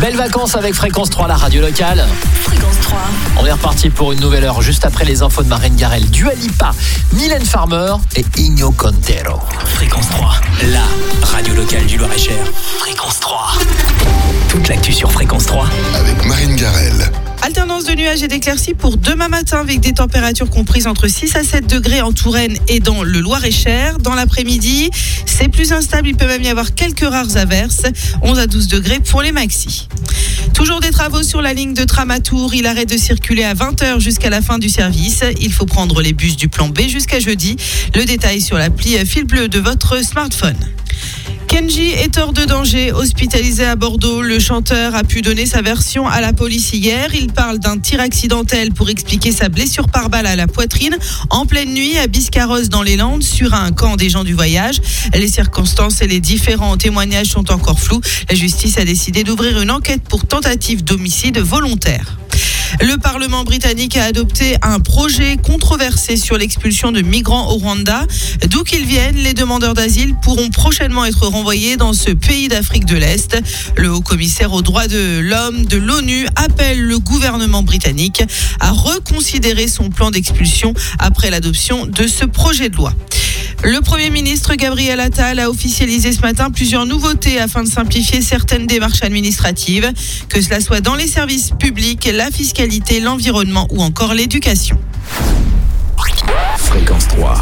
Belles vacances avec Fréquence 3, la radio locale. Fréquence 3. On est reparti pour une nouvelle heure, juste après les infos de Marine Garel, Dua Lipa, Mylène Farmer et Igno Contero. Fréquence 3, la radio locale du Loir-et-Cher. Fréquence 3. Toute l'actu sur Fréquence 3. Avec Marine Garel. Alternance de nuages et d'éclaircies pour demain matin avec des températures comprises entre 6 à 7 degrés en Touraine et dans le Loir-et-Cher. Dans l'après-midi, c'est plus instable, il peut même y avoir quelques rares averses. 11 à 12 degrés pour les maxis. Toujours des travaux sur la ligne de tram à Tours. Il arrête de circuler à 20h jusqu'à la fin du service. Il faut prendre les bus du plan B jusqu'à jeudi. Le détail sur l'appli Fil Bleu de votre smartphone. Kenji est hors de danger, hospitalisé à Bordeaux. Le chanteur a pu donner sa version à la police hier. Il parle d'un tir accidentel pour expliquer sa blessure par balle à la poitrine en pleine nuit à Biscarrosse dans les Landes sur un camp des gens du voyage. Les circonstances et les différents témoignages sont encore flous. La justice a décidé d'ouvrir une enquête pour tentative d'homicide volontaire. Le Parlement britannique a adopté un projet controversé sur l'expulsion de migrants au Rwanda. D'où qu'ils viennent, les demandeurs d'asile pourront prochainement être renvoyés dans ce pays d'Afrique de l'Est. Le haut-commissaire aux droits de l'homme de l'ONU appelle le gouvernement britannique à reconsidérer son plan d'expulsion après l'adoption de ce projet de loi. Le Premier ministre Gabriel Attal a officialisé ce matin plusieurs nouveautés afin de simplifier certaines démarches administratives, que cela soit dans les services publics, la fiscalité, l'environnement ou encore l'éducation. Fréquence 3.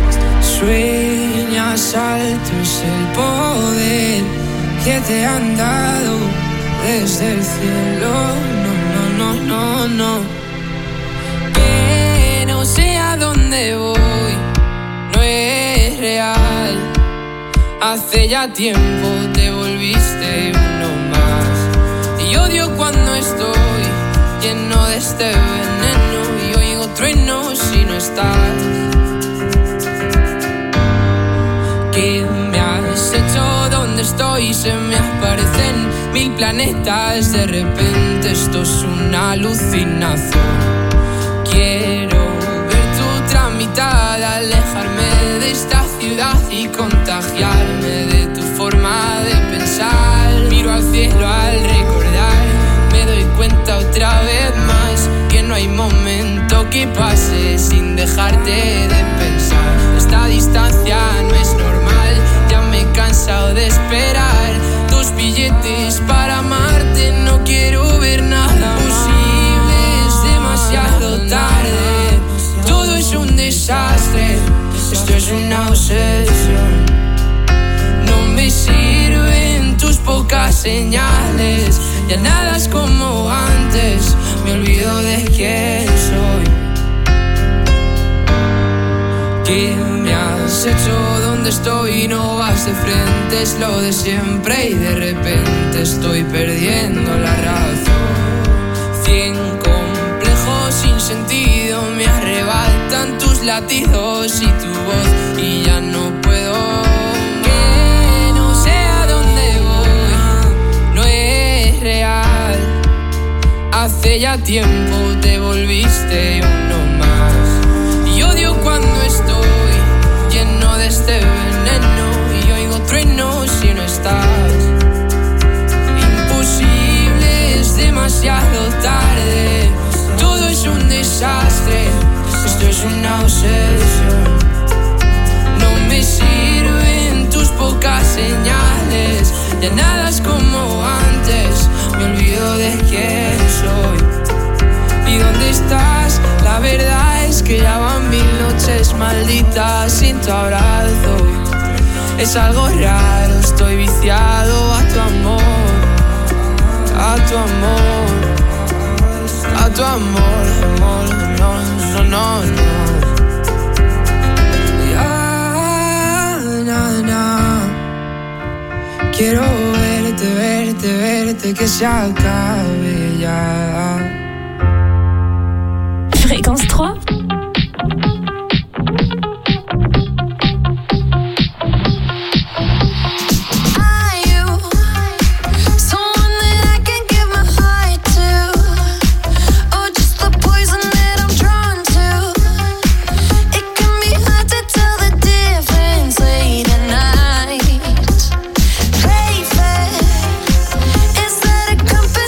Sueñas alto es el poder que te han dado desde el cielo. No, no, no, no, no. Que no sé a dónde voy, no es real. Hace ya tiempo te volviste uno más. Y odio cuando estoy lleno de este veneno y oigo truenos si no estás. ¿Qué me has hecho? ¿Dónde estoy? Se me aparecen 1000 planetas. De repente esto es una alucinación. Quiero ver tu tramitada, alejarme de esta ciudad y contagiarme de tu forma de pensar. Miro al cielo al recordar, me doy cuenta otra vez más que no hay momento que pase sin dejarte de pensar. Esta distancia no es normal, ya me he cansado de esperar. 2 billetes para amarte, no quiero ver nada posible, es demasiado tarde. Todo es un desastre, esto es una obsesión. No me sirven tus pocas señales, ya nada es como antes, me olvido de quién soy. ¿Qué me has hecho? ¿Dónde estoy? No vas de frente, es lo de siempre y de repente estoy perdiendo la razón. 100 complejos sin sentido me arrebatan tus latidos y tu voz y ya no puedo. Que no sé a dónde voy, no es real. Hace ya tiempo te volviste uno más. Y odio cuando estoy lleno de este veneno y oigo truenos si no estás. Imposible, es demasiado tarde. Todo es un desastre, esto es una obsesión. No me sirven tus pocas señales, ya nada es como antes, me olvido de quién soy. ¿Y dónde estás? La verdad es que ya van 1000 noches malditas sin tu abrazo. Es algo raro, estoy viciado a tu amor, a tu amor, a tu amor, amor, no, no, no, no. Ya, na, na. Quiero verte, verte, verte, que se acabe ya. Fréquence 3. Is that a company?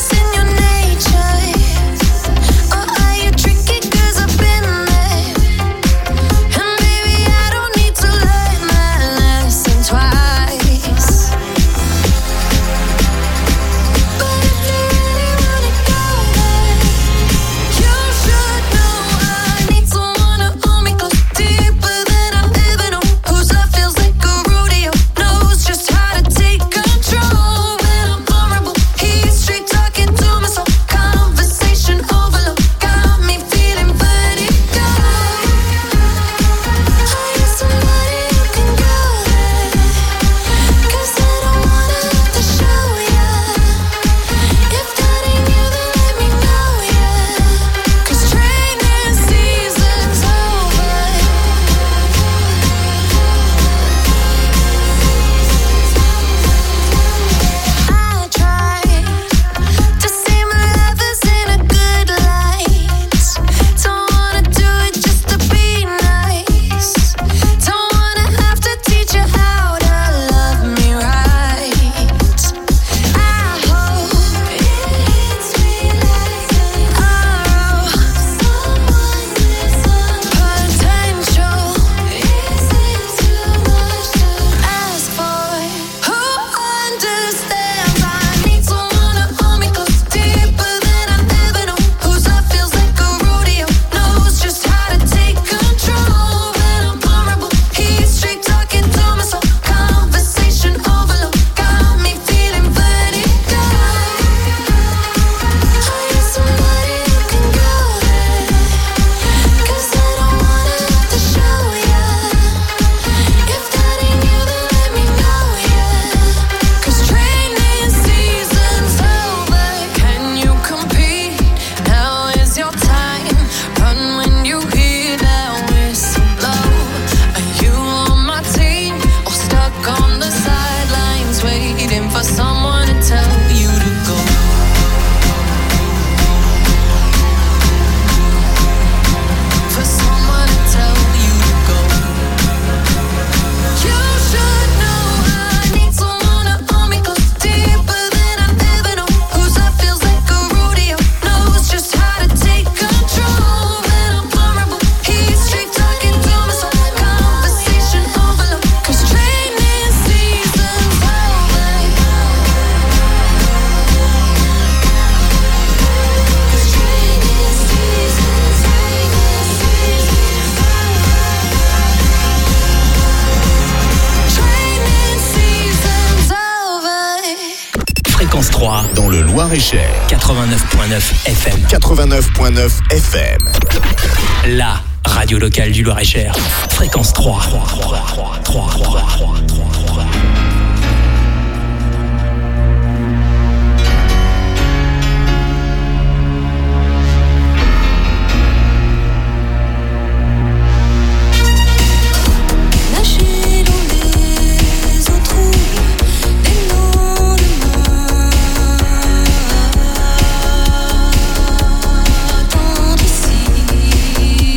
Fréquence 3, dans le Loir-et-Cher. 89.9 FM. 89.9 FM. La radio locale du Loir-et-Cher. Fréquence 3.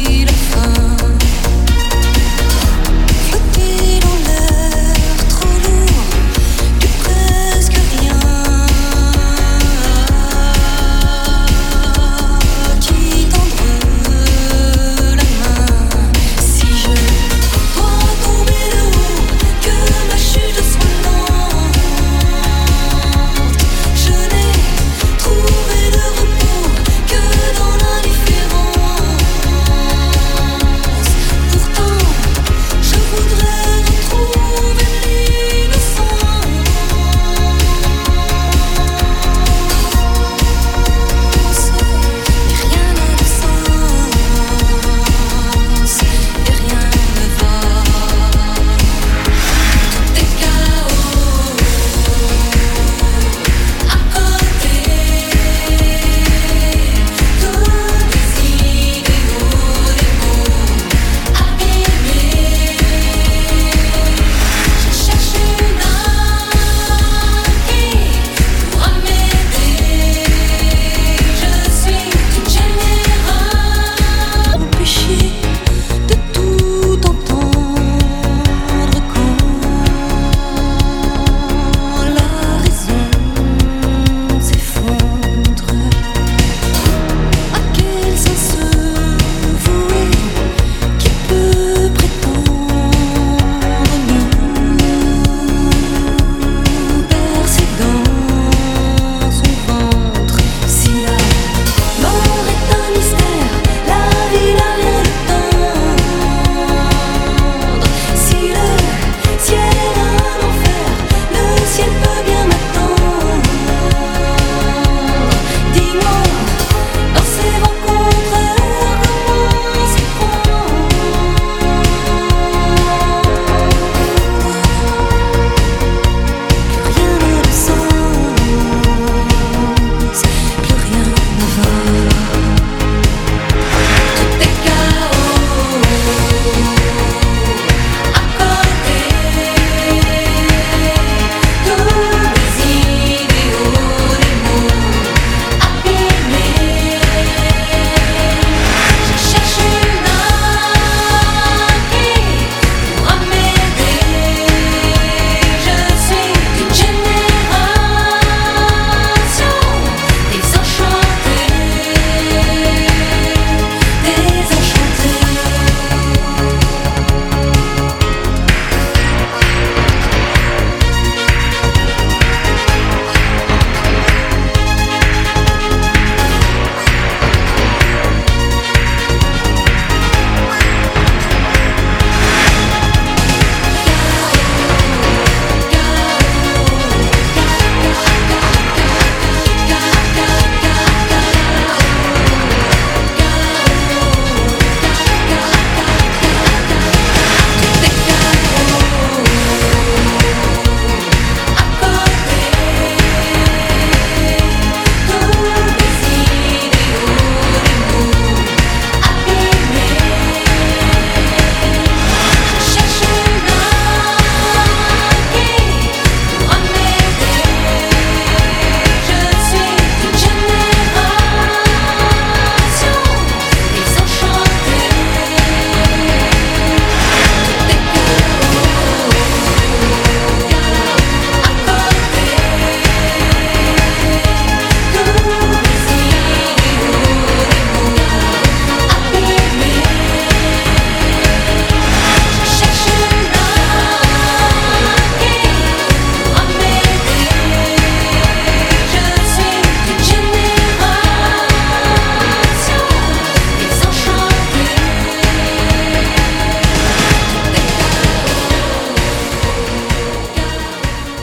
Flotter dans l'air trop lourd.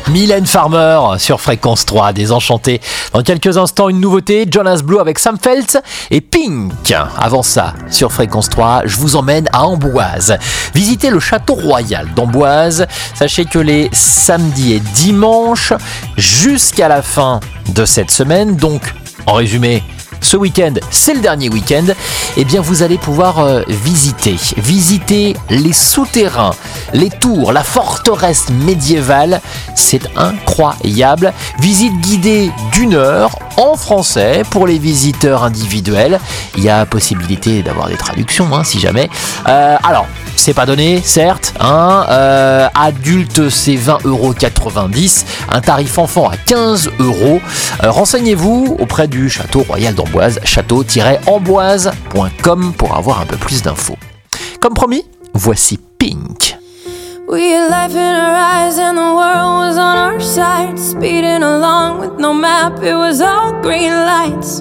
Mylène Farmer sur Fréquence 3, Désenchanté. Dans quelques instants, une nouveauté, Jonas Blue avec Sam Feltz et Pink. Avant ça, sur Fréquence 3, je vous emmène à Amboise. Visitez le château royal d'Amboise. Sachez que les samedis et dimanches, jusqu'à la fin de cette semaine, donc en résumé, ce week-end, c'est le dernier week-end, eh bien vous allez pouvoir visiter les souterrains, les tours, la forteresse médiévale. C'est incroyable. Visite guidée d'1 heure en français pour les visiteurs individuels. Il y a possibilité d'avoir des traductions, si jamais. Alors, c'est pas donné, certes. Adulte, c'est 20,90 €. Un tarif enfant à 15 €. Renseignez-vous auprès du Château Royal d'Amboise, château-amboise.com pour avoir un peu plus d'infos. Comme promis, voici Pink. We had life in our eyes and the world was on our side. Speeding along with no map, it was all green lights.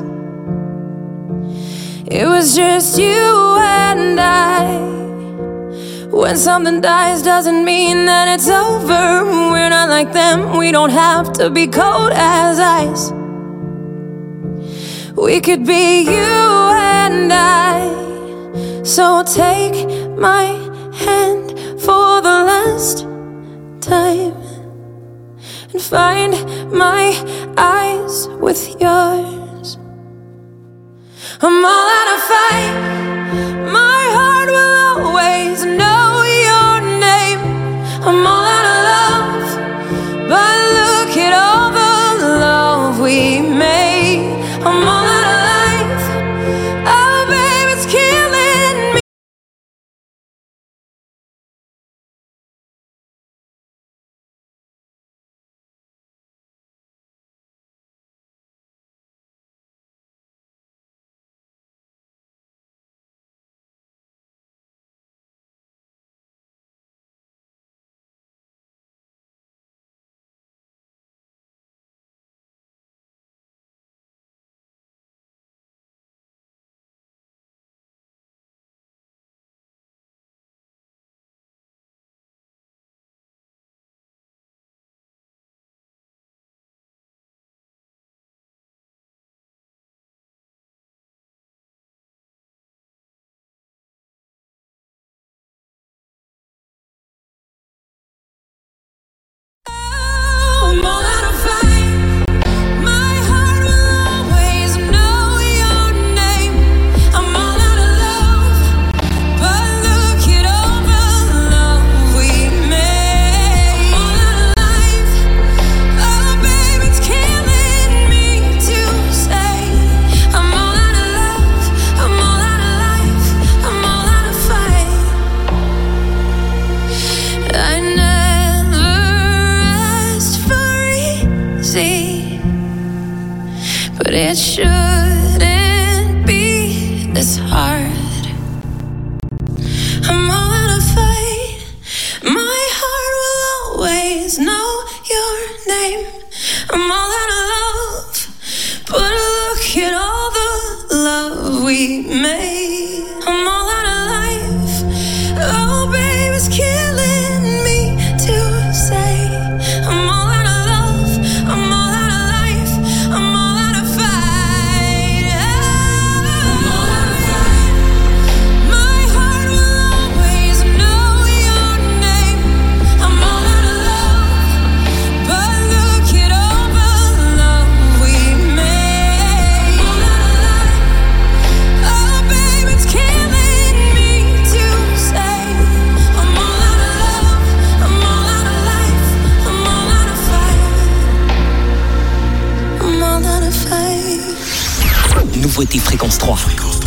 It was just you and I. When something dies doesn't mean that it's over. We're not like them, we don't have to be cold as ice. We could be you and I. So take my hand for the last time and find my eyes with yours. I'm all out of fight. My heart will always know your name. I'm all out of love, but look at all the love we made. I'm all out of life. Oh, babe, it's killing me. But it shouldn't be this hard. I'm all out of fight. My heart will always know your name. I'm all out of love, but look at all the love we made. I'm all out of life. Oh, babe, it's killing me to say. I'm all out of love. I'm all out of life. I'm all out of fight. I'm all out of fight. My heart will always know your name. I'm all out of love, but look at all the love we made. I'm all out of life. Oh, babe, it's killing me to say. I'm all out of love. I'm all out of life. I'm all out of fight. I'm all out of fight. Nouveauté Fréquence 3.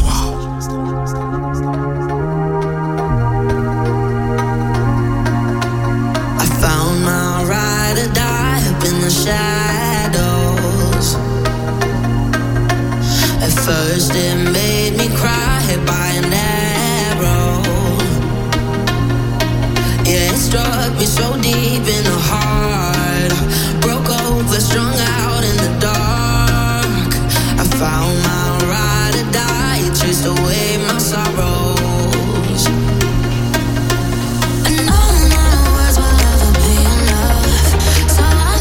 I found my ride or die up in the shadows. At first it made me cry, hit by an arrow. Yeah, it struck me so deep in the heart. Broke over, strung out in the dark. I found my ride or die, it chased away my sorrows. I know none of words will ever be enough, so I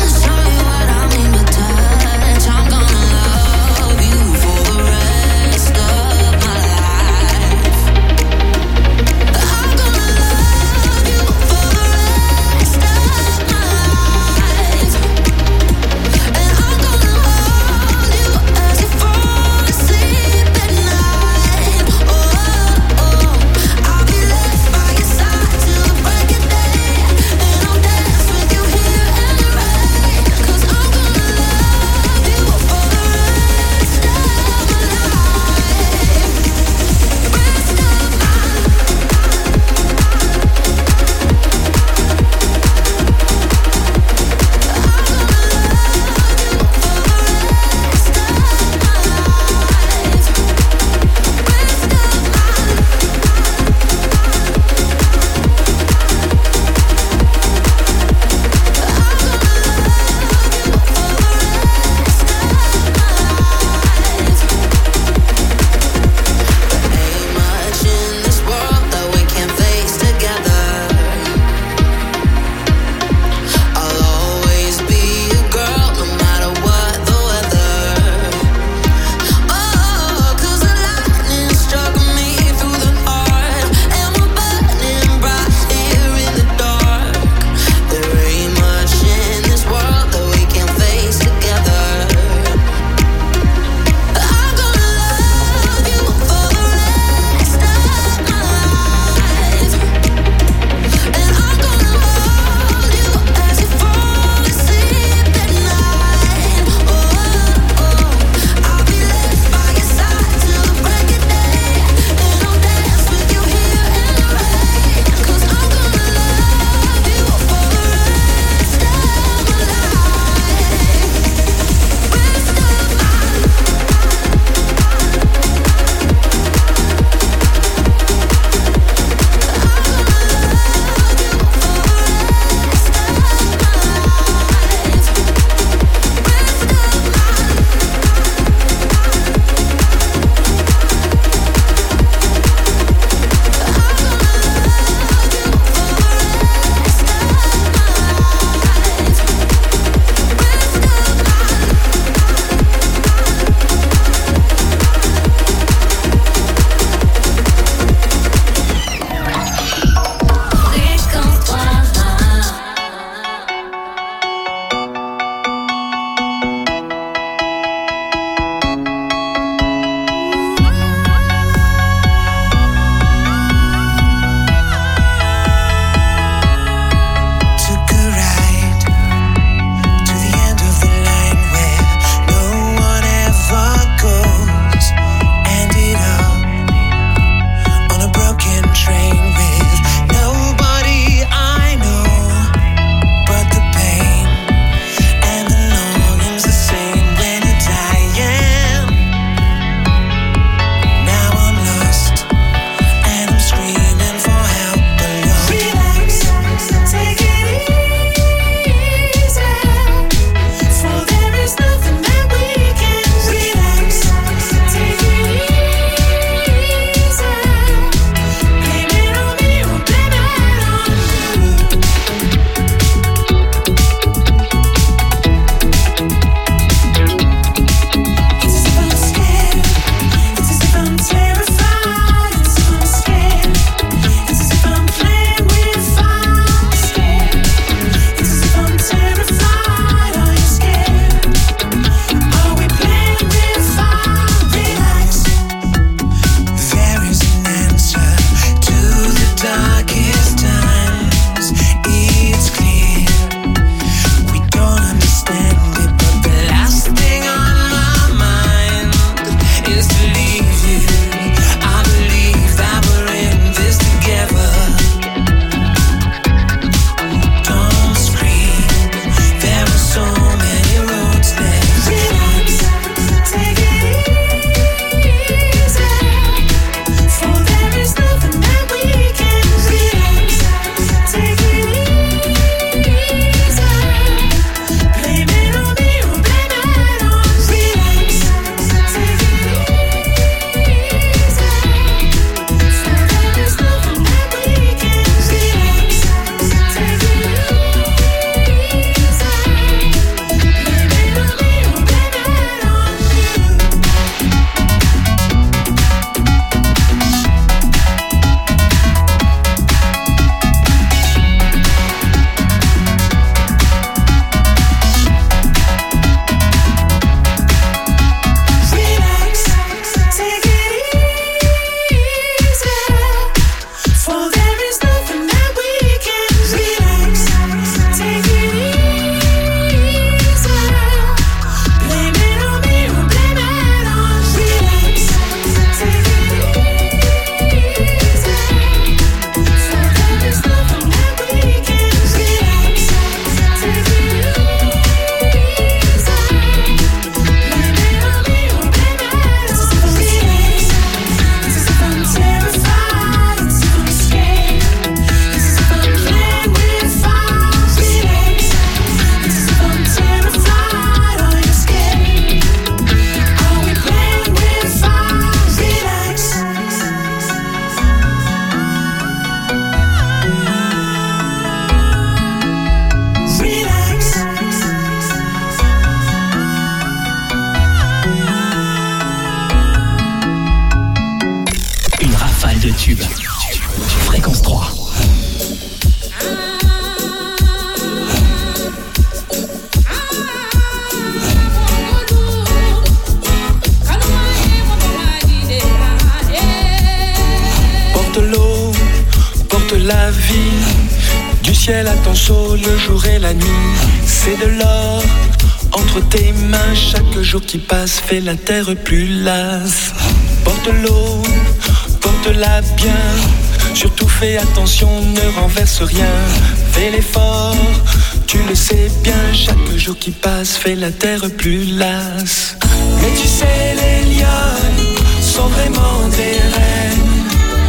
ciel à ton saut le jour et la nuit. C'est de l'or entre tes mains. Chaque jour qui passe fait la terre plus lasse. Porte l'eau, porte-la bien. Surtout fais attention, ne renverse rien. Fais l'effort, tu le sais bien. Chaque jour qui passe fait la terre plus lasse. Mais tu sais, les lionnes sont vraiment des reines.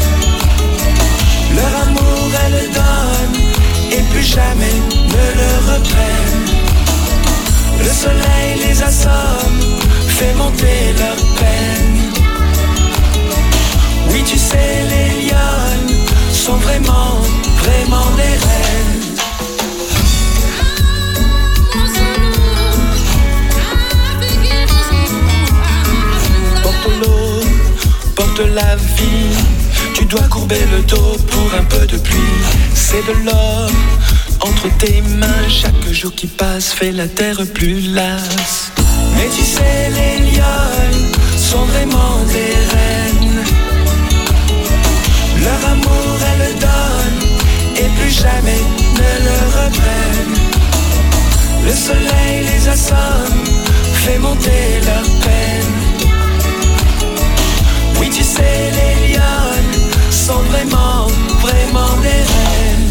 Leur amour elles donnent et plus jamais ne le reprennent. Le soleil les assomme, fait monter leur peine. Oui, tu sais, les lionnes sont vraiment, vraiment des reines. Porte l'eau, porte la vie. Tu dois courber le dos pour un peu de pluie. C'est de l'or entre tes mains. Chaque jour qui passe fait la terre plus lasse. Mais tu sais, les lionnes sont vraiment des reines. Leur amour elles donnent et plus jamais ne le reprennent. Le soleil les assomme, fait monter leur peine. Oui, tu sais, les lionnes sont vraiment, vraiment des reines.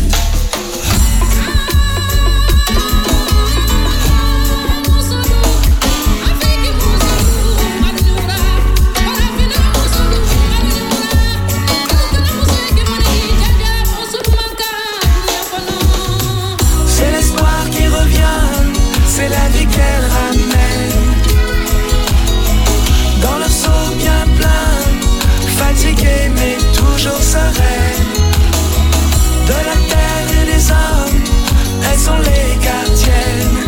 C'est l'espoir qui revient, c'est la vie qu'elle ramène. Dans leur seau bien plein, fatiguée mais toujours sereine. De la terre et des hommes, elles sont les gardiennes.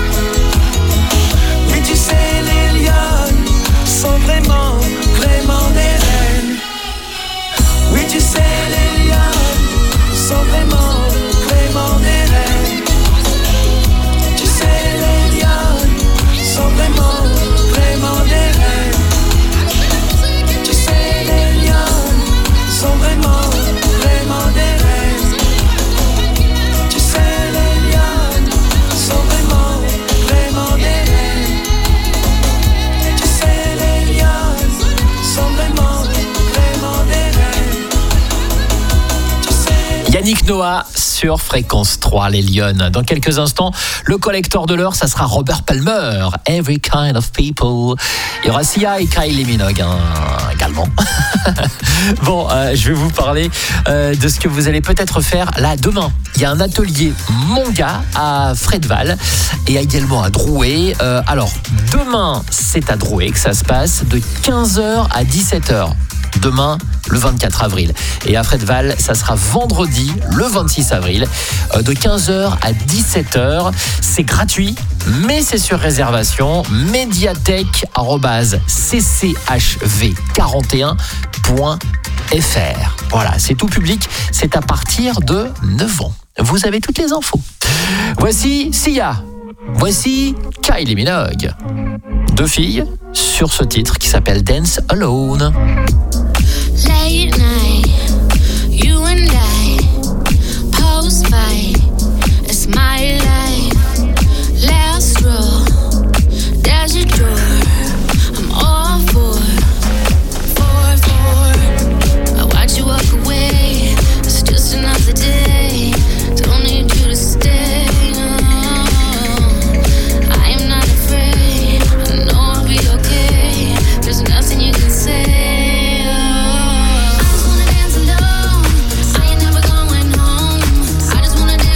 Oui, tu sais, les lionnes sont vraiment, vraiment des reines. Oui, tu sais, les lionnes sont vraiment, vraiment des reines. Tu sais, les lionnes sont vraiment, vraiment des reines. Tu sais, les lionnes sont vraiment, vraiment des reines. Tu sais, les lionnes sont vraiment, vraiment des reines. Tu sais, les lionnes sont vraiment, vraiment des reines. Tu sais. Yannick Noah sur Fréquence 3, les Lyonnes. Dans quelques instants, le collector de l'heure, ça sera Robert Palmer, Every Kind of People. Il y aura Sia et Kylie Minogue également. Bon, je vais vous parler de ce que vous allez peut-être faire là demain. Il y a un atelier manga à Frédval et également à Drouet. Alors, demain, c'est à Drouet que ça se passe de 15h à 17h. Demain, le 24 avril. Et à Frédval, ça sera vendredi, le 26 avril, de 15h à 17h. C'est gratuit, mais c'est sur réservation. médiathèque@cchv41.fr. Voilà, c'est tout public. C'est à partir de 9 ans. Vous avez toutes les infos. Voici Sia. Voici Kylie Minogue. Deux filles sur ce titre qui s'appelle Dance Alone. Late night, you and I, post-fight, it's my life. Last row, there's your door, I'm all for. I watch you walk away, it's just another day, don't need you to stay. I am not afraid, I know I'll be okay, there's nothing you can say. I just wanna dance alone. I ain't never going home. I just wanna dance.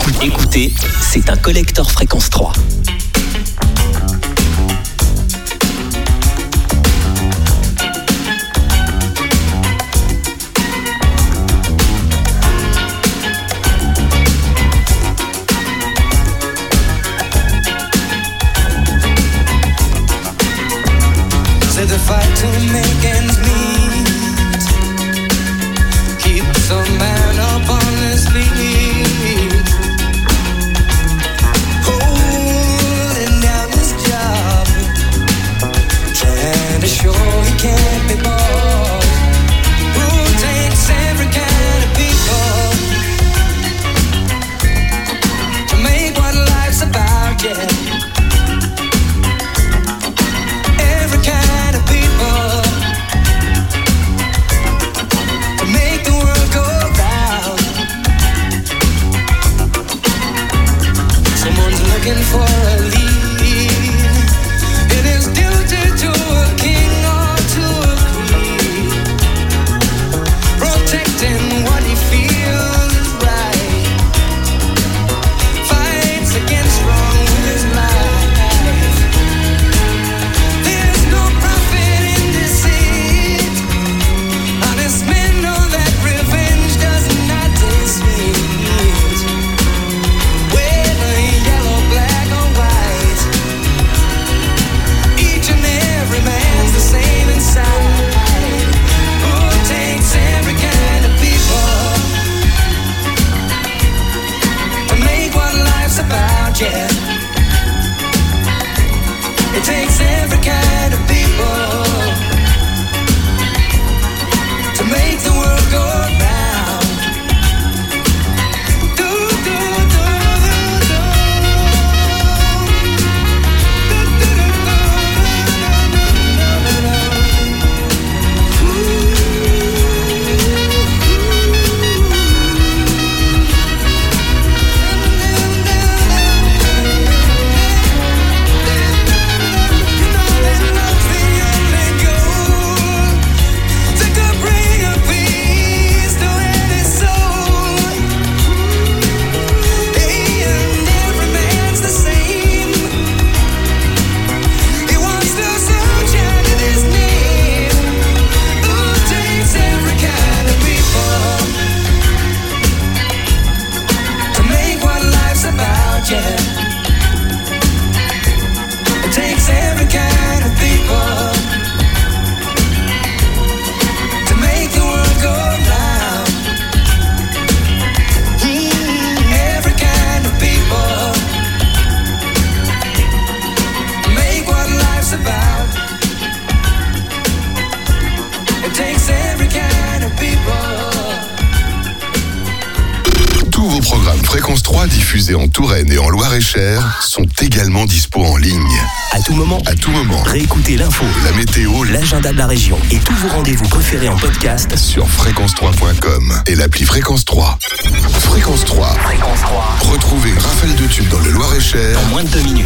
Écoutez, c'est un collector fréquence 3. C'est the fight to make ends meet. Keeps a man up on his feet. Holding down his job, trying to show he can't be bought. Who takes every kind of people to make what life's about, yeah. Kind of people to make the world go round. Someone's looking for a lead. It is duty to a king or to a queen, protecting what he feels is right. Fights against wrong with his life. Yeah. It takes every kind of people to make the world go round. Do, do, do, do, do. Do, do, do, Fréquence 3 diffusés en Touraine et en Loir-et-Cher sont également dispo en ligne. À tout moment. Réécoutez l'info, la météo, l'agenda de la région et tous vos rendez-vous préférés en podcast sur fréquence3.com et l'appli Fréquence 3. Fréquence 3. Retrouvez Raphaël de Tube dans le Loir-et-Cher en moins de 2 minutes.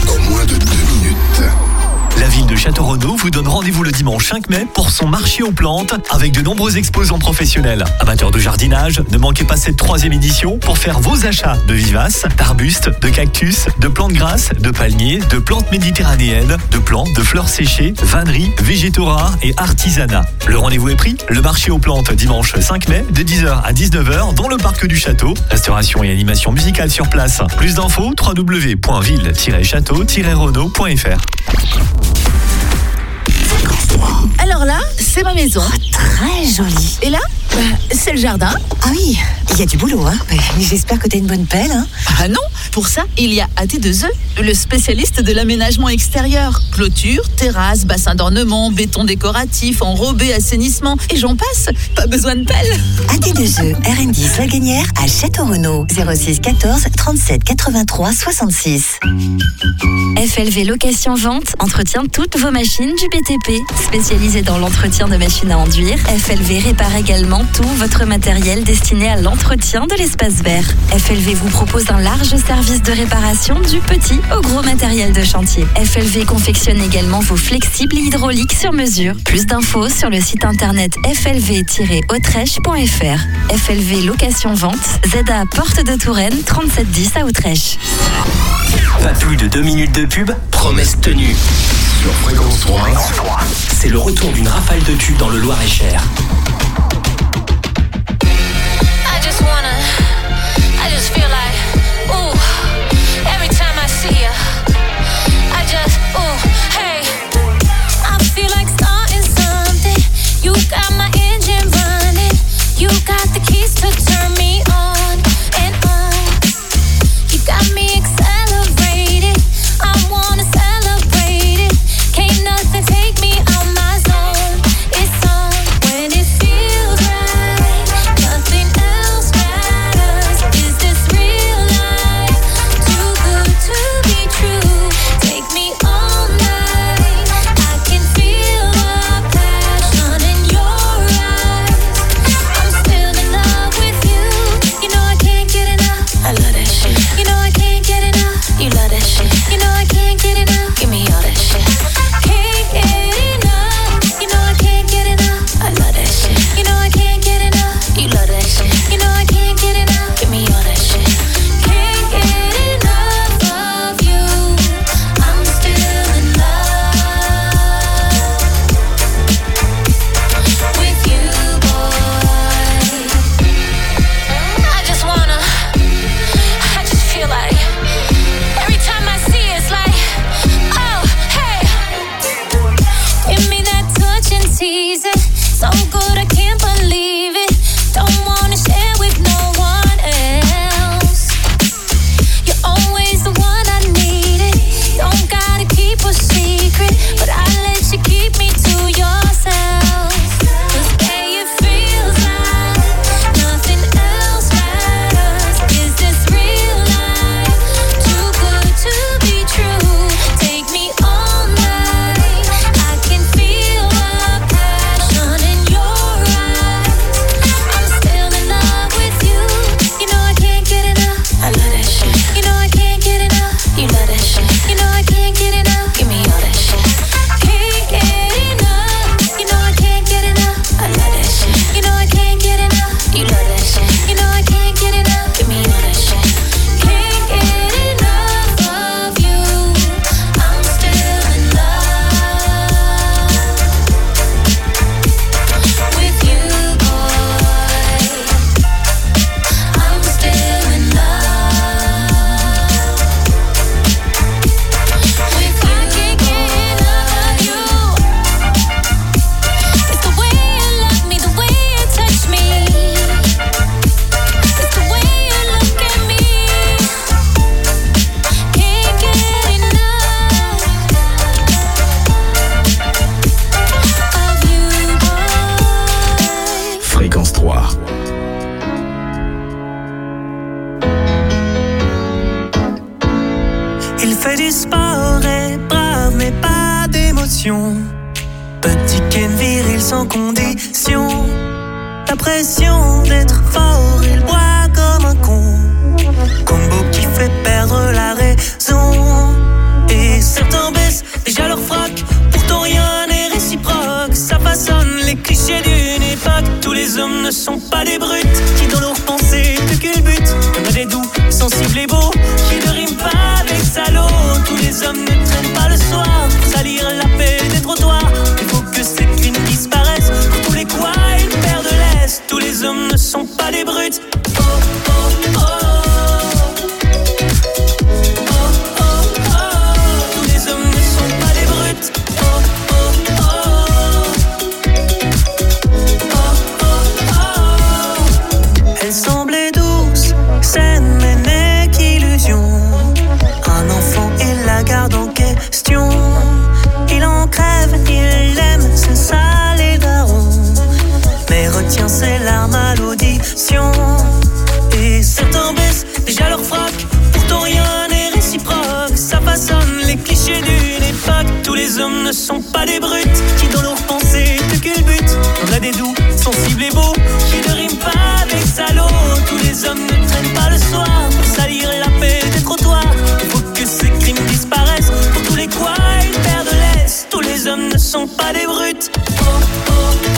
La ville de Château-Renaud vous donne rendez-vous le dimanche 5 mai pour son marché aux plantes avec de nombreux exposants professionnels. Amateurs de jardinage, ne manquez pas cette 3e édition pour faire vos achats de vivaces, d'arbustes, de cactus, de plantes grasses, de palmiers, de plantes méditerranéennes, de plantes, de fleurs séchées, vanneries, végétaux rares et artisanat. Le rendez-vous est pris, le marché aux plantes dimanche 5 mai de 10h à 19h dans le parc du château. Restauration et animation musicale sur place. Plus d'infos www.ville-château-renaud.fr. Alors là, c'est ma maison. Oh, très jolie. Et là, c'est le jardin. Ah oui, il y a du boulot, hein. Mais j'espère que t'as une bonne pelle, hein. Ah non, pour ça, il y a AT2E, le spécialiste de l'aménagement extérieur. Clôture, terrasse, bassin d'ornement, béton décoratif, enrobé, assainissement, et j'en passe. Pas besoin de pelle. AT2E, RN10 La Gagnère à Château-Renaud. 06 14 37 83 66. FLV Location Vente entretient toutes vos machines du BTP. Spécialisé dans l'entretien de machines à enduire, FLV répare également tout votre matériel destiné à l'entretien d'entretien de l'espace vert. FLV vous propose un large service de réparation du petit au gros matériel de chantier. FLV confectionne également vos flexibles hydrauliques sur mesure. Plus d'infos sur le site internet flv-autrèche.fr. FLV Location-Vente, ZA Porte de Touraine, 3710 à Autrèche. Pas plus de 2 minutes de pub, promesse tenue. Sur Fréquence 3, c'est le retour d'une rafale de tubes dans le Loir-et-Cher. I just feel like, ooh, every time I see ya, I just, ooh, hey, I feel like starting something. You got my engine running, you got the keys to turn me on and on. You got me accelerated, I wanna celebrate it. Can't nothing take me out my zone. It's on when it feels right, nothing else matters. Is this real life? Too good to be true. Take me all night. I can feel the passion in your eyes. I'm still in love with you. You know I can't get enough. I love that shit. You know I can't get enough. You love that shit. You know I can't get enough. Give me all that shit. Can't get enough. You know I can't get enough. I love that shit. You know I can't get enough. You love that shit. You know I can't get enough. Give me all that shit. Can't get enough of you. I'm still in love with you, boy. I just feel like every time I see it, it's like, oh, hey. Give me that touch and tease it. So good I can't believe it. Don't wanna share with no one else. You're always the one I needed. Don't gotta keep a secret, but I let you keep me to yourself. 'Cause babe, it feels like nothing else matters. Is this real life? Too good to be true. Take me all night. I can feel the passion in your eyes. I'm still in love with you. You know I can't get enough. I love that shit. You know I can't get enough. You love that shit. You know I can't get enough. Give me all that shit. Can't get enough. You know I can't get enough. I love that shit. You know I can't get enough. You love that shit. You know I can't get enough. Give me all that shit. Can't get enough of you. I'm still in love with you, boy. I'm still in love with you. I can't get enough of you. It's the way you love me, the way you touch me. It's the way you look at me. Can't get enough of you, boy. Fréquence 3. Il fait du sport, est brave mais pas d'émotion. Petit Ken viril sans condition. La pression d'être fort, il boit comme un con. Combo qui fait perdre la raison. Et certains baissent déjà leur froc. Pourtant rien n'est réciproque. Ça façonne les clichés d'une époque. Tous les hommes ne sont pas des brutes qui dans leurs pensées te culbutent. On a des doux, sensibles et beaux qui ne riment pas avec salaud. Tous les hommes ne traînent pas le soir pour salir la paix des trottoirs. Il faut que ces crimes disparaissent. Pour tous les quoi, une paire de laisse. Tous les hommes ne sont pas des brutes. Oh, oh, oh. Tous les hommes ne sont pas des brutes. Oh, oh, oh. Elle semblait douce, saine mais n'est qu'illusion. Un enfant, il la garde en question. Il en crève, il l'aime, c'est ça les darons. Mais retient ses larmes à l'audition. Et certains baissent déjà leur froc. Pourtant rien n'est réciproque. Ça façonne les clichés d'une époque. Tous les hommes ne sont pas des brutes qui dans leurs pensées te culbutent. On a des doux, sensibles et beaux qui ne riment pas avec salaud. Tous les hommes ne traînent pas le soir pour salir la paix des trottoirs. Il faut que ces crimes disparaissent. Pour tous les quoi ils perdent l'est. Tous les hommes ne sont pas des brutes. Oh, oh, oh.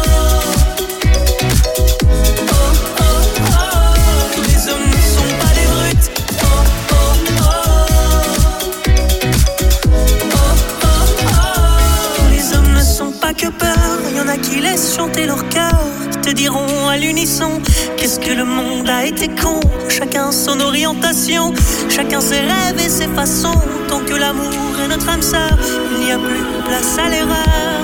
Que peur, il y en a qui laissent chanter leur cœur, qui te diront à l'unisson qu'est-ce que le monde a été con. Chacun son orientation, chacun ses rêves et ses façons. Tant que l'amour est notre âme sœur, il n'y a plus place à l'erreur.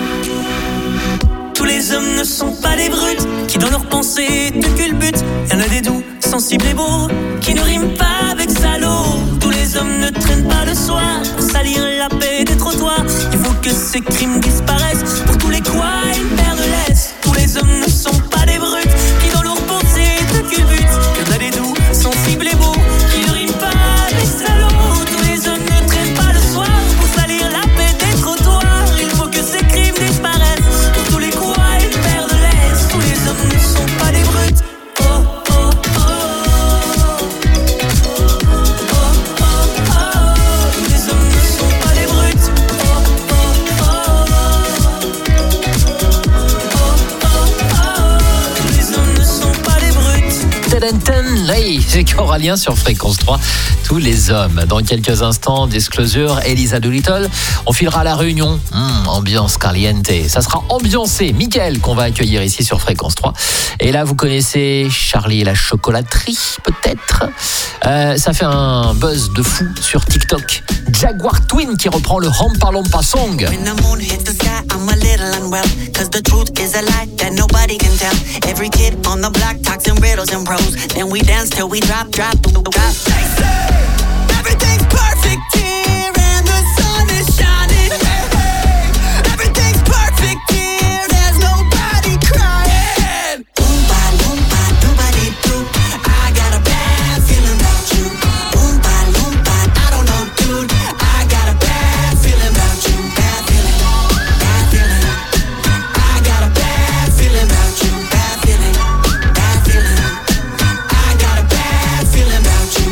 Tous les hommes ne sont pas des brutes qui dans leurs pensées te culbutent. Il y en a des doux, sensibles et beaux qui ne riment pas avec salaud. Tous les hommes ne traînent pas le soir pour salir la paix des trottoirs. Il faut que ces crimes disparaissent. Pour tous les quoi ils perdent l'est. Tous les hommes ne sont pas des brutes qui dans leurs pensées te culbutent. Il y en a des doux, sensibles et beaux qui ne riment pas avec salaud. Tous les hommes ne traînent pas le soir pour salir la paix des trottoirs. Il faut que ces crimes disparaissent. Pour tous les quoi ils perdent l'est. Tous les hommes ne sont pas des brutes. Oh, oh, oh. Hey, c'est Coralien sur Fréquence 3, tous les hommes. Dans quelques instants, Disclosure, Elisa Doolittle. On filera à la Réunion. Ambiance caliente. Ça sera ambiancé. Mickaël qu'on va accueillir ici sur Fréquence 3. Et là, vous connaissez Charlie et la chocolaterie, peut-être. Ça fait un buzz de fou sur TikTok. Jaguar Twin qui reprend le Hampa Lompa Song. When the moon hits the sky, I'm a little unwell. Cause the truth is a lie that nobody can tell. Every kid on the block talks in riddles and prose. Then we dance till we drop. They say everything's perfect here and the sun is shining. Hey, hey. Everything's perfect here, there's nobody crying. Oompa loompa doobity doo. I got a bad feeling about you. Oompa loompa, I don't know, dude. I got a bad feeling about you. Bad feeling, bad feeling. I got a bad feeling about you. Bad feeling, bad feeling. I got a bad feeling about you.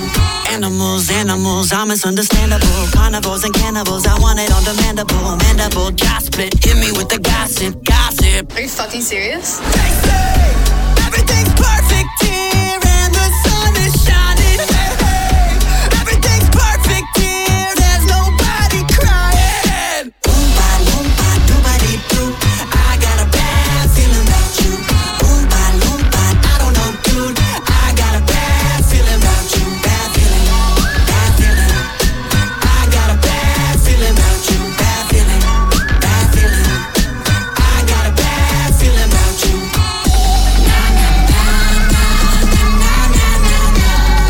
Animals are misunderstandable. Carnivores and cannibals, I want it on demandable. Mandible, jaw split, hit me with the gossip. Are you fucking serious? They say everything's perfect here and the sun is shining. Hey, hey. Everything's perfect here, there's nobody crying. Oompa loompa doobity doo. I got a bad feeling about you. Oompa loompa, I don't know, dude. I got a bad feeling about you. Bad feeling, bad feeling. I got a bad feeling about you. Bad feeling, bad feeling. I got a bad feeling about you. Na na na na na na na na na.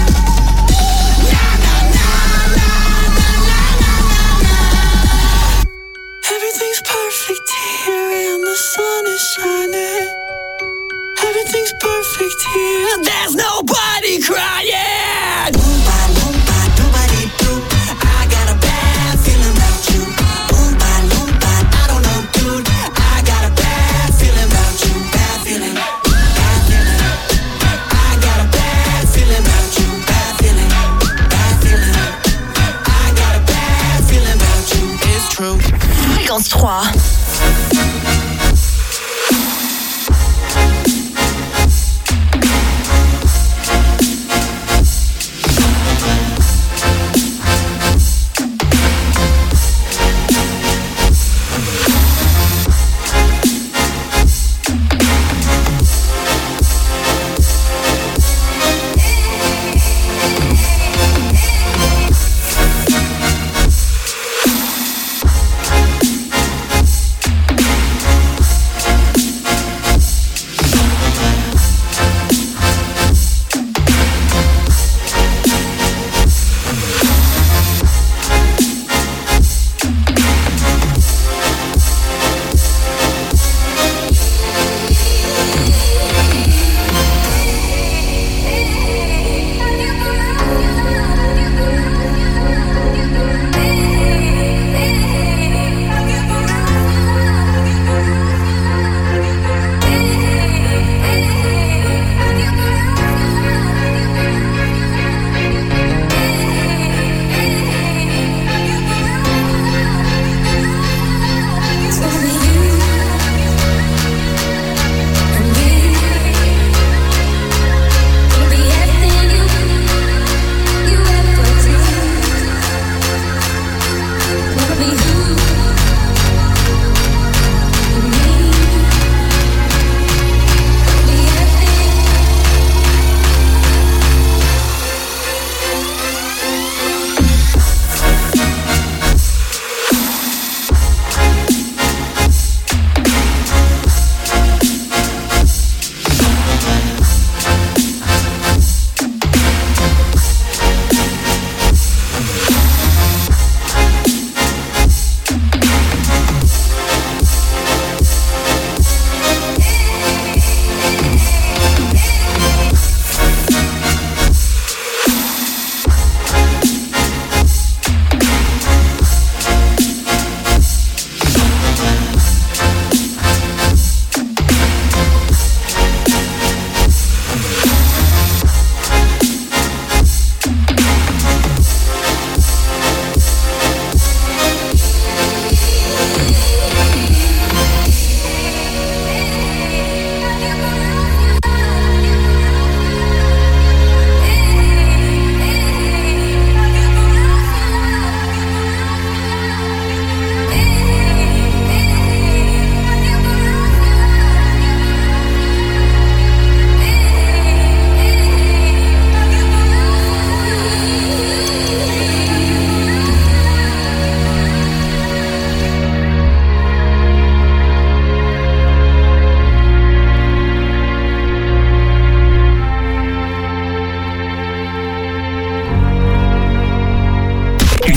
Na na na na na na na na. Everything's perfect here and the sun is shining. Everything's perfect here. There's nobody crying. Oompa loompa doobity doo. I got a bad feeling about you. Oompa loompa, I don't know, dude. I got a bad feeling about you. Bad feeling, bad feeling. I got a bad feeling about you. Bad feeling, bad feeling. I got a bad feeling about you. It's true. Fréquence 3.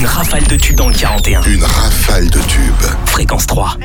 Une rafale de tubes dans le 41. Une rafale de tubes. Fréquence 3.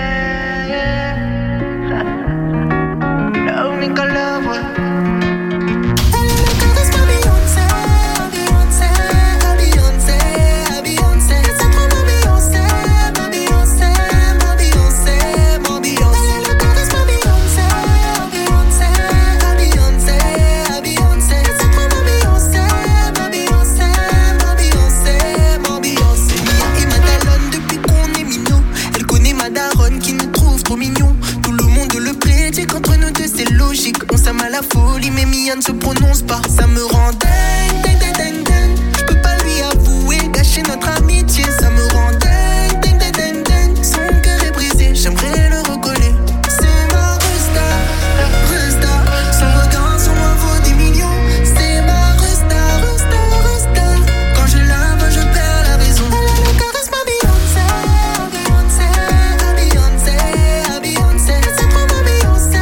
On s'aime à la folie, mais Mia ne se prononce pas. Ça me rend dingue, dingue, dingue, dingue. Je peux pas lui avouer, gâcher notre amitié. Ça me rend dingue, dingue, dingue, dingue, dingue. Son cœur est brisé, j'aimerais le recoller. C'est ma resta, resta. Son regard sur moi vaut des millions. C'est ma resta, resta, resta. Quand je la vois, je perds la raison. Elle a le charisme à Beyoncé, Beyoncé, Beyoncé, Beyoncé. C'est trop ma Beyoncé.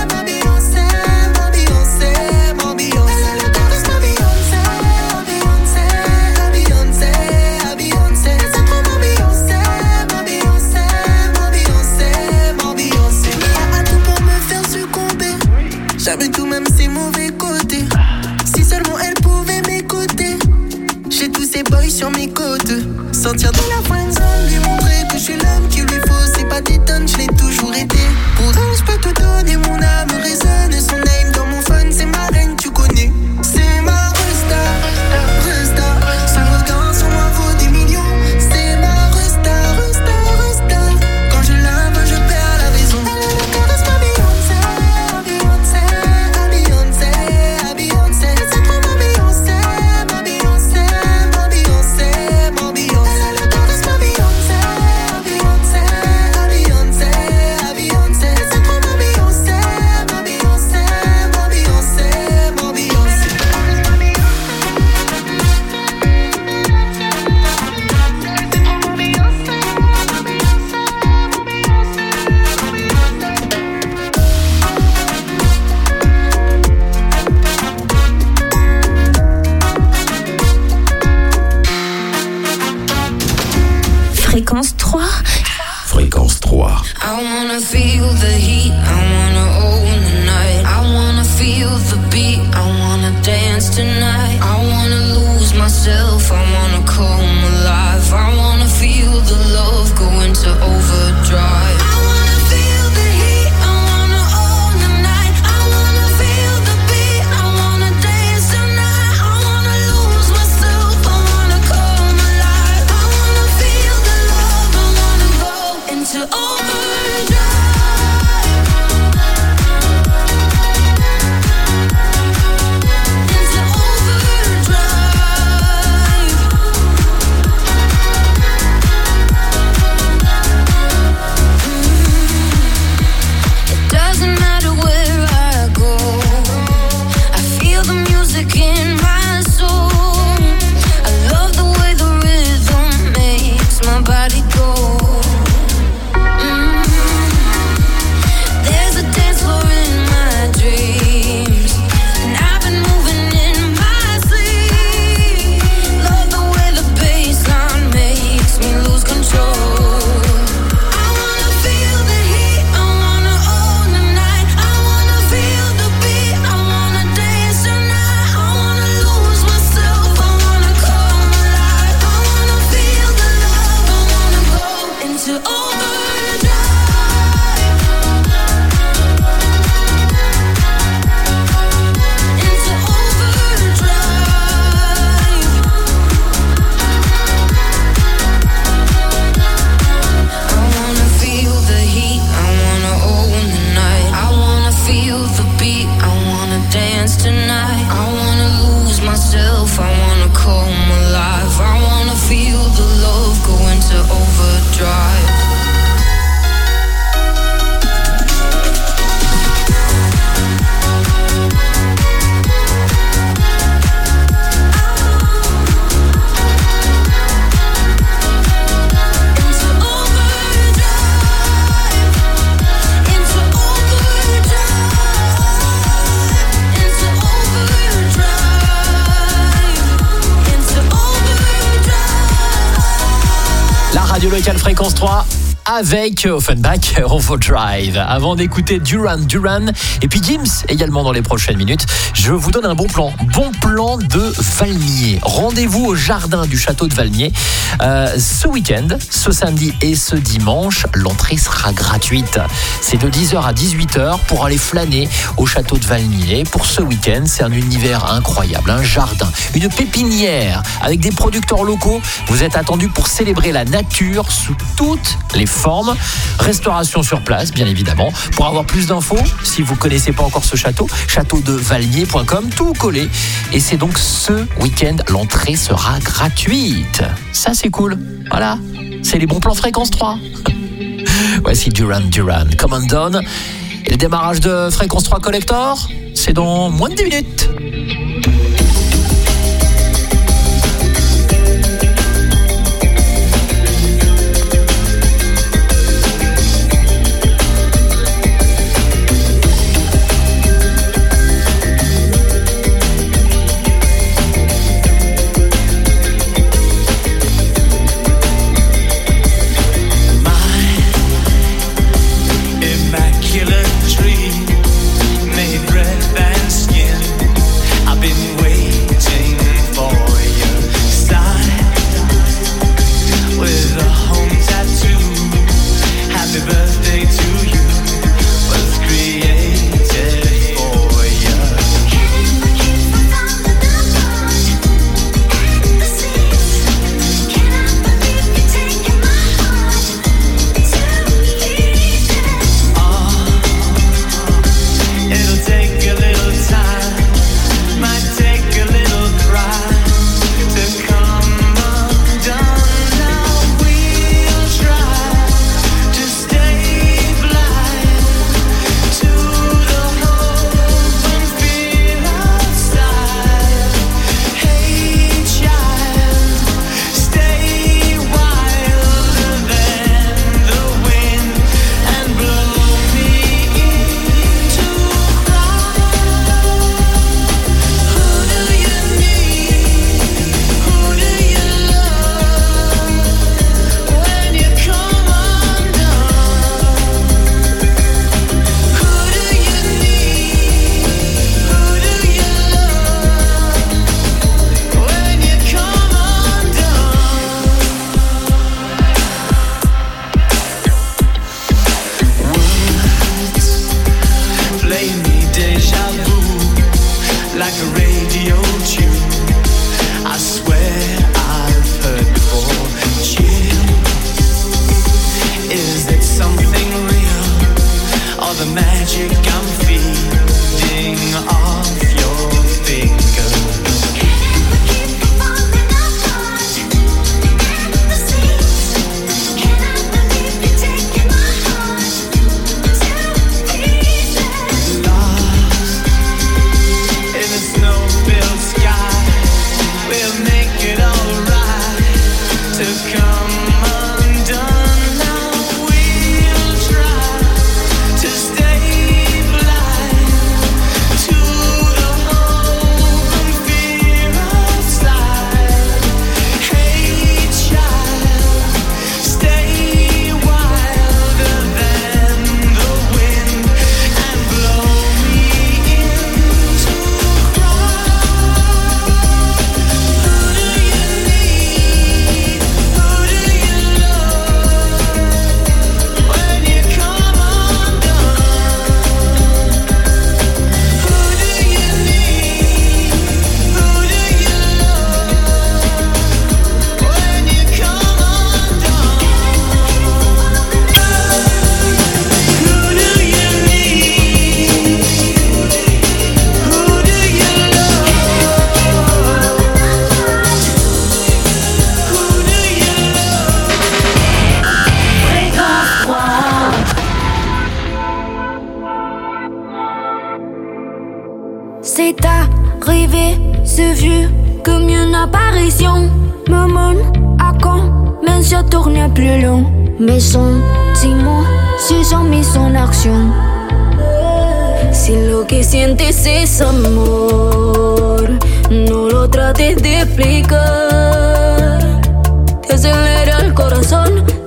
J'avais tout, même ses mauvais côtés. Si seulement elle pouvait m'écouter. J'ai tous ces boys sur mes côtes. Sentir dans la friendzone, lui montrer que je suis l'homme qu'il lui faut. C'est pas des tonnes, je l'ai toujours été. Pour elle, je peux tout donner, mon âme résonne. Son name dans mon phone, c'est ma reine, tu connais. C'est ma resta, resta. Son regard sur moi vaut des millions. C'est ma resta, resta, resta. Quand je la vois, je perds la raison. Elle a le charisme à Beyoncé, Beyoncé, Beyoncé, Beyoncé. C'est trop ma Beyoncé, ma Beyoncé, ma Beyoncé, ma Beyoncé. Elle a le charisme à Beyoncé, Beyoncé, Beyoncé, Beyoncé. C'est trop ma Beyoncé, ma Beyoncé, ma Beyoncé, ma Beyoncé. Fréquence 3. Fréquence 3. I wanna feel the heat, I wanna own the night. I wanna feel the beat, I wanna dance tonight. I wanna lose myself, I wanna come alive. I wanna feel the love go into overdrive. I wanna feel the heat, I wanna own the night. I wanna feel the beat, I wanna dance tonight. I wanna lose myself, I wanna come alive. I wanna feel the love, I wanna go into overdrive. Radio Locale Fréquence 3 avec Offenbach Overdrive. Avant d'écouter Duran Duran et puis Gims également dans les prochaines minutes, je vous donne un bon plan de Valmier. Rendez-vous au jardin du château de Valmier ce week-end, ce samedi et ce dimanche. L'entrée sera gratuite. C'est de 10h à 18h pour aller flâner au château de Valmier. Pour ce week-end, c'est un univers incroyable, un jardin, une pépinière avec des producteurs locaux. Vous êtes attendus pour célébrer la nature sous toutes les formes. Restauration sur place, bien évidemment. Pour avoir plus d'infos, si vous ne connaissez pas encore ce château, châteaudevalmier.com, tout collé. Et c'est donc ce week-end, l'entrée sera gratuite. Ça, c'est cool. Voilà, c'est les bons plans Fréquence 3. Voici Duran Duran, Come On Down. Et le démarrage de Fréquence 3 Collector, c'est dans moins de 10 minutes. C'est arrivé, c'est vu comme une apparition. Maman, à quand, mais je tourne plus long. Mes sentiments se sont mis en action. Si lo que sientes es amor, no lo trates de explicar. Te acelera el corazón.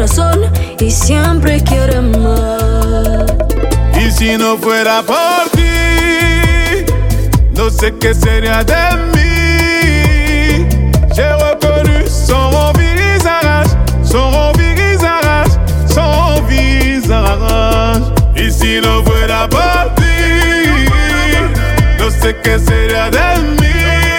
razón y siempre quiere más. Y si no fuera por ti, no sé qué sería de mí. J'ai reconnu son visage, son visage, son visage. Y si no fuera por ti, no sé qué sería de mí.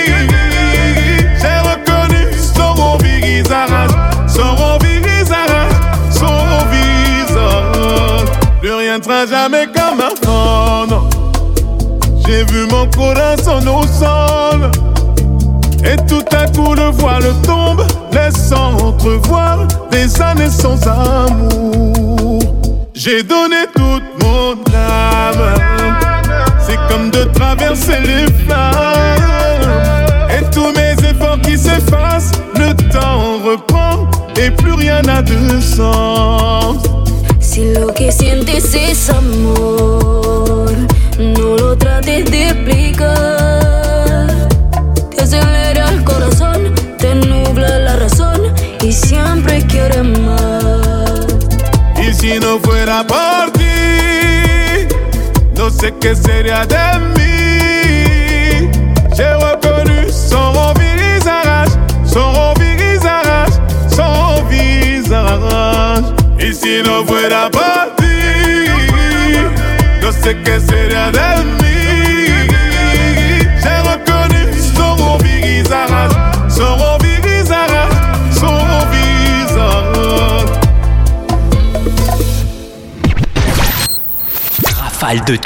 J'ai reconnu son visage, son visage, son visage. Plus rien ne sera jamais comme avant, non. J'ai vu mon corazon au sol, et tout à coup le voile tombe, laissant entrevoir des années sans amour. J'ai donné toute mon âme, c'est comme de traverser les flammes, et tous mes efforts qui s'effacent, le temps reprend et plus rien n'a de sens. Si lo que sientes es amor, no lo trates de explicar. Te acelera el corazón, te nubla la razón y siempre quieres más. Y si no fuera por ti, no sé qué sería de mí. J'ai reconnu son visage, son visage, son visage. Y si no fuera por ti, no sé qué sería de mí. J'ai reconnu son visage, son visage, son visage. Rafale de